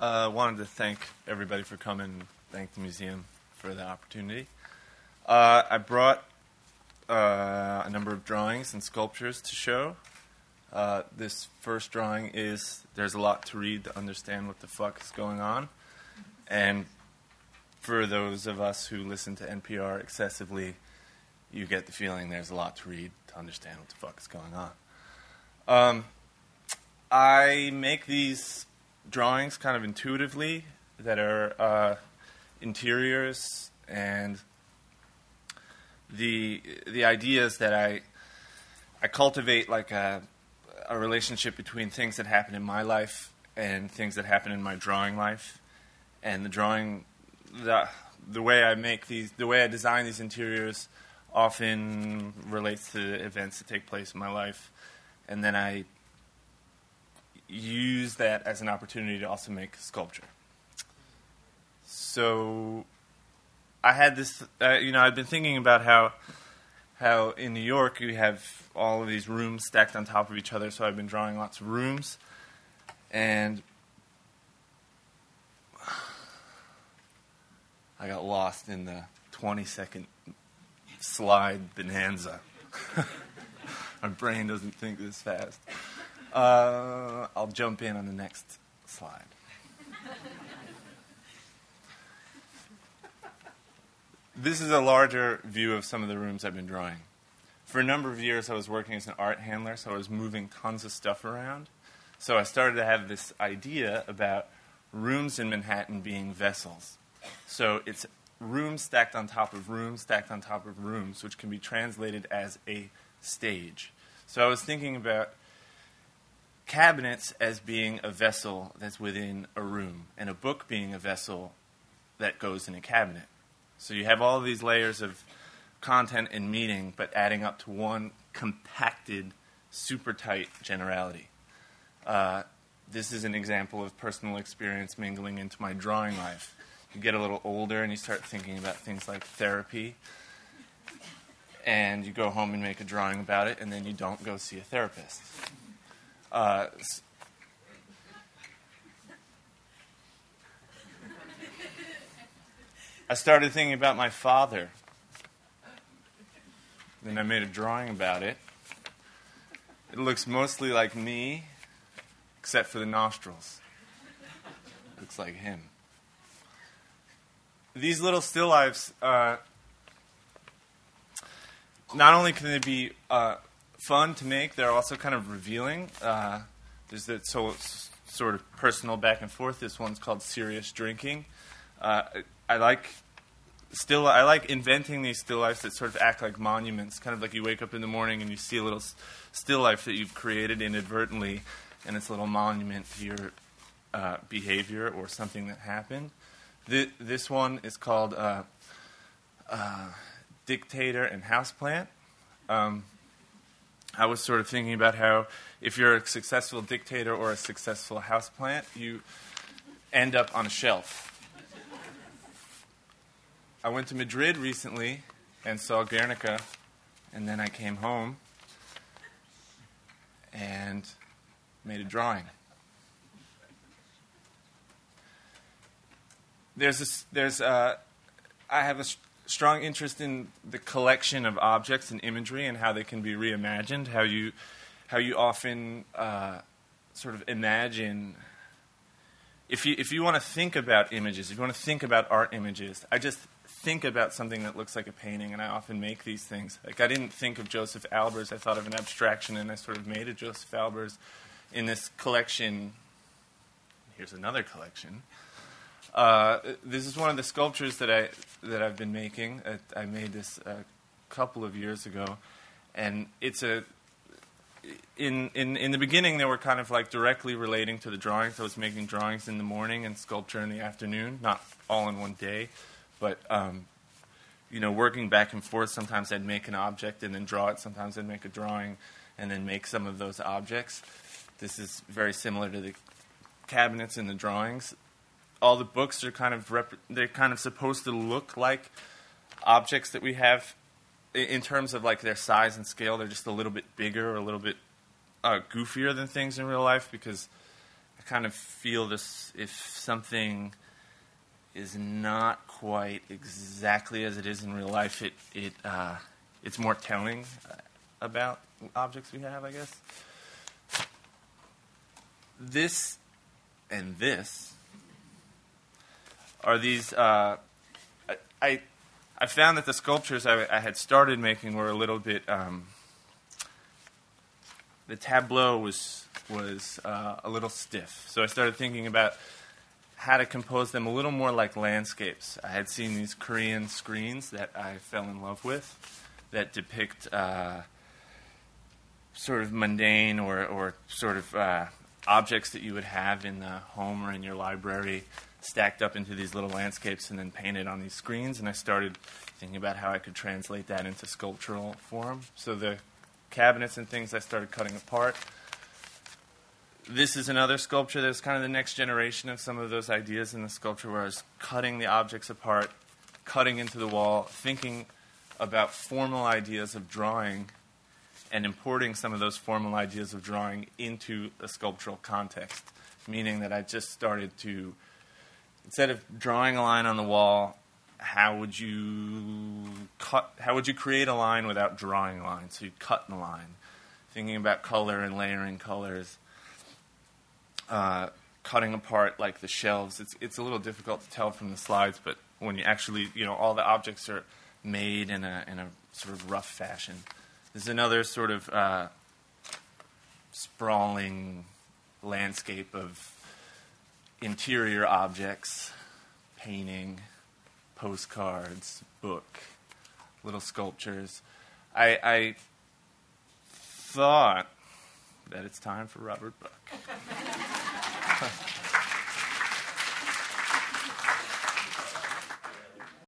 Wanted to thank everybody for coming, thank the museum for the opportunity. I brought a number of drawings and sculptures to show. This first drawing is, there's a lot to read to understand what the fuck is going on. And for those of us who listen to NPR excessively, you get the feeling there's a lot to read to understand what the fuck is going on. I make these drawings kind of intuitively that are interiors, and the idea is that I cultivate like a relationship between things that happen in my life and things that happen in my drawing life. And the drawing, the way I make these, the way I design these interiors often relates to events that take place in my life, and then I use that as an opportunity to also make sculpture. So I had this, I've been thinking about how in New York you have all of these rooms stacked on top of each other, so I've been drawing lots of rooms, and I got lost in the 20-second slide bonanza. My brain doesn't think this fast. I'll jump in on the next slide. This is a larger view of some of the rooms I've been drawing. For a number of years, I was working as an art handler, so I was moving tons of stuff around. So I started to have this idea about rooms in Manhattan being vessels. So it's rooms stacked on top of rooms, stacked on top of rooms, which can be translated as a stage. So I was thinking about cabinets as being a vessel that's within a room, and a book being a vessel that goes in a cabinet. So you have all of these layers of content and meaning, but adding up to one compacted, super tight generality. This is an example of personal experience mingling into my drawing life. You get a little older and you start thinking about things like therapy, and you go home and make a drawing about it, and then you don't go see a therapist. I started thinking about my father. Then I made a drawing about it. It looks mostly like me, except for the nostrils. It looks like him. These little still lifes, not only can they be fun to make, they're also kind of revealing. There's that sort of personal back and forth. This one's called Serious Drinking. I like inventing these still lifes that sort of act like monuments, kind of like you wake up in the morning and you see a little still life that you've created inadvertently, and it's a little monument to your behavior or something that happened. This one is called Dictator and Houseplant. I was sort of thinking about how if you're a successful dictator or a successful houseplant, you end up on a shelf. I went to Madrid recently and saw Guernica, and then I came home and made a drawing. I have a strong interest in the collection of objects and imagery and how they can be reimagined. How you often sort of imagine. If you want to think about images, if you want to think about art images, I just think about something that looks like a painting, and I often make these things. Like, I didn't think of Joseph Albers. I thought of an abstraction, and I sort of made a Joseph Albers in this collection. Here's another collection. This is one of the sculptures that I've been making. I made this a couple of years ago, and it's in the beginning they were kind of like directly relating to the drawings. I was making drawings in the morning and sculpture in the afternoon, not all in one day, but working back and forth. Sometimes I'd make an object and then draw it. Sometimes I'd make a drawing and then make some of those objects. This is very similar to the cabinets and the drawings. All the books are kind of supposed to look like objects that we have in terms of like their size and scale. They're just a little bit bigger or a little bit goofier than things in real life, because I kind of feel this, if something is not quite exactly as it is in real life, it's more telling about objects we have, I guess. This and this are these. I found that the sculptures I had started making were a little bit. The tableau was a little stiff, so I started thinking about how to compose them a little more like landscapes. I had seen these Korean screens that I fell in love with that depict sort of mundane or sort of objects that you would have in the home or in your library stacked up into these little landscapes and then painted on these screens. And I started thinking about how I could translate that into sculptural form. So the cabinets and things I started cutting apart. This is another sculpture that's kind of the next generation of some of those ideas in the sculpture, where I was cutting the objects apart, cutting into the wall, thinking about formal ideas of drawing and importing some of those formal ideas of drawing into a sculptural context, meaning that I just started to, instead of drawing a line on the wall, how would you create a line without drawing a line? So you'd cut the line, thinking about color and layering colors, cutting apart like the shelves. It's a little difficult to tell from the slides, but when you actually, all the objects are made in a sort of rough fashion. This is another sort of sprawling landscape of interior objects, painting, postcards, book, little sculptures. I thought that it's time for Robert Buck.